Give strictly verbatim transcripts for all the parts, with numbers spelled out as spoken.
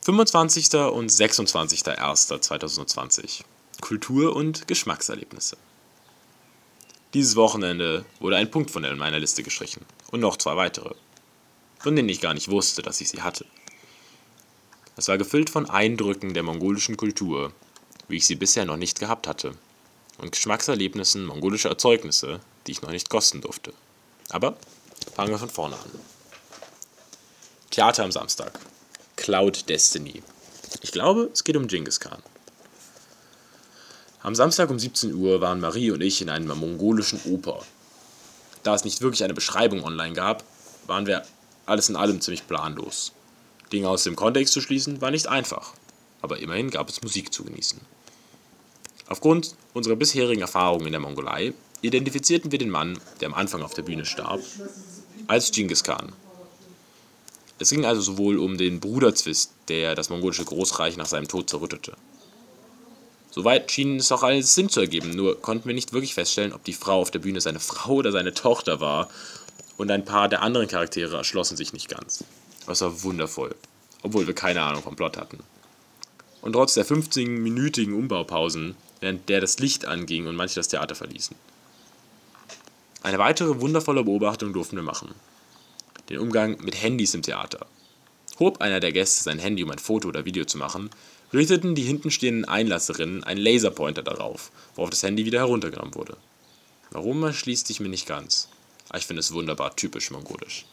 fünfundzwanzigster und sechsundzwanzigster erster zweitausendzwanzig. Kultur- und Geschmackserlebnisse. Dieses Wochenende wurde ein Punkt von meiner Liste gestrichen und noch zwei weitere, von denen ich gar nicht wusste, dass ich sie hatte. Es war gefüllt von Eindrücken der mongolischen Kultur, wie ich sie bisher noch nicht gehabt hatte, und Geschmackserlebnissen mongolischer Erzeugnisse, die ich noch nicht kosten durfte. Aber fangen wir von vorne an. Theater am Samstag. Cloud Destiny. Ich glaube, es geht um Genghis Khan. Am Samstag um siebzehn Uhr waren Marie und ich in einer mongolischen Oper. Da es nicht wirklich eine Beschreibung online gab, waren wir alles in allem ziemlich planlos. Dinge aus dem Kontext zu schließen war nicht einfach, aber immerhin gab es Musik zu genießen. Aufgrund unserer bisherigen Erfahrungen in der Mongolei identifizierten wir den Mann, der am Anfang auf der Bühne starb, als Genghis Khan. Es ging also sowohl um den Bruderzwist, der das mongolische Großreich nach seinem Tod zerrüttete. Soweit schien es auch alles Sinn zu ergeben, nur konnten wir nicht wirklich feststellen, ob die Frau auf der Bühne seine Frau oder seine Tochter war, und ein paar der anderen Charaktere erschlossen sich nicht ganz. Das war wundervoll, obwohl wir keine Ahnung vom Plot hatten. Und trotz der fünfzehn-minütigen Umbaupausen, während der das Licht anging und manche das Theater verließen. Eine weitere wundervolle Beobachtung durften wir machen. Den Umgang mit Handys im Theater. Hob einer der Gäste sein Handy, um ein Foto oder Video zu machen, richteten die hintenstehenden Einlasserinnen einen Laserpointer darauf, worauf das Handy wieder heruntergenommen wurde. Warum, erschließt sich mir nicht ganz. Aber ich finde es wunderbar typisch mongolisch.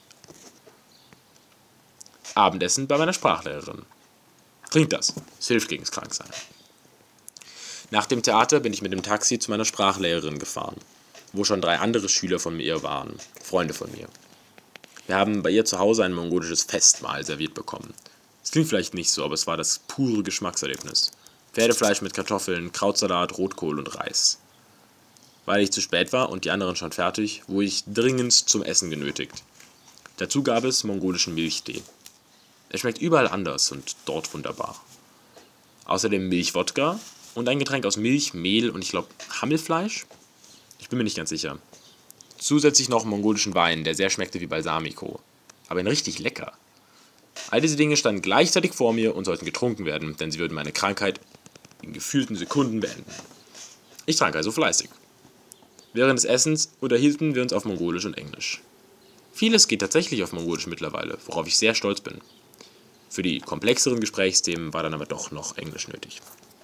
Abendessen bei meiner Sprachlehrerin. Trinkt das, es hilft gegens Kranksein. Nach dem Theater bin ich mit dem Taxi zu meiner Sprachlehrerin gefahren, wo schon drei andere Schüler von mir waren, Freunde von mir. Wir haben bei ihr zu Hause ein mongolisches Festmahl serviert bekommen. Es klingt vielleicht nicht so, aber es war das pure Geschmackserlebnis. Pferdefleisch mit Kartoffeln, Krautsalat, Rotkohl und Reis. Weil ich zu spät war und die anderen schon fertig, wurde ich dringend zum Essen genötigt. Dazu gab es mongolischen Milchtee. Er schmeckt überall anders und dort wunderbar. Außerdem Milchwodka und ein Getränk aus Milch, Mehl und ich glaube Hammelfleisch? Ich bin mir nicht ganz sicher. Zusätzlich noch mongolischen Wein, der sehr schmeckte wie Balsamico. Aber ein richtig lecker. All diese Dinge standen gleichzeitig vor mir und sollten getrunken werden, denn sie würden meine Krankheit in gefühlten Sekunden beenden. Ich trank also fleißig. Während des Essens unterhielten wir uns auf Mongolisch und Englisch. Vieles geht tatsächlich auf Mongolisch mittlerweile, worauf ich sehr stolz bin. Für die komplexeren Gesprächsthemen war dann aber doch noch Englisch nötig.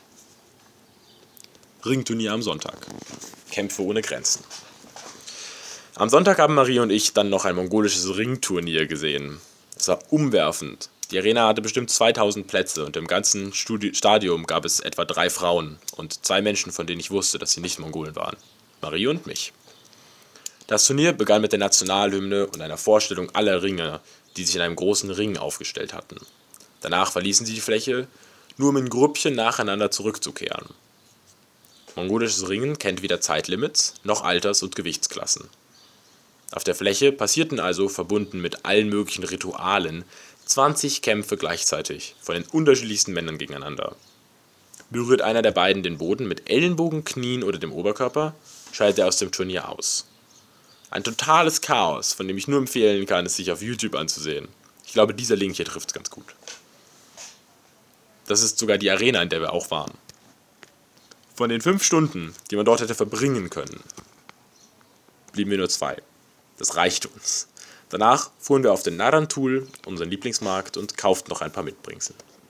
Ringturnier am Sonntag. Kämpfe ohne Grenzen. Am Sonntag haben Marie und ich dann noch ein mongolisches Ringturnier gesehen. Es war umwerfend. Die Arena hatte bestimmt zweitausend Plätze und im ganzen Studi- Stadion gab es etwa drei Frauen und zwei Menschen, von denen ich wusste, dass sie nicht Mongolen waren. Marie und mich. Das Turnier begann mit der Nationalhymne und einer Vorstellung aller Ringer, die sich in einem großen Ring aufgestellt hatten. Danach verließen sie die Fläche, nur um in Grüppchen nacheinander zurückzukehren. Mongolisches Ringen kennt weder Zeitlimits noch Alters- und Gewichtsklassen. Auf der Fläche passierten also, verbunden mit allen möglichen Ritualen, zwanzig Kämpfe gleichzeitig, von den unterschiedlichsten Männern gegeneinander. Berührt einer der beiden den Boden mit Ellenbogen, Knien oder dem Oberkörper, scheidet er aus dem Turnier aus. Ein totales Chaos, von dem ich nur empfehlen kann, es sich auf YouTube anzusehen. Ich glaube, dieser Link hier trifft es ganz gut. Das ist sogar die Arena, in der wir auch waren. Von den fünf Stunden, die man dort hätte verbringen können, blieben wir nur zwei. Das reichte uns. Danach fuhren wir auf den Narantul, unseren Lieblingsmarkt, und kauften noch ein paar Mitbringsel.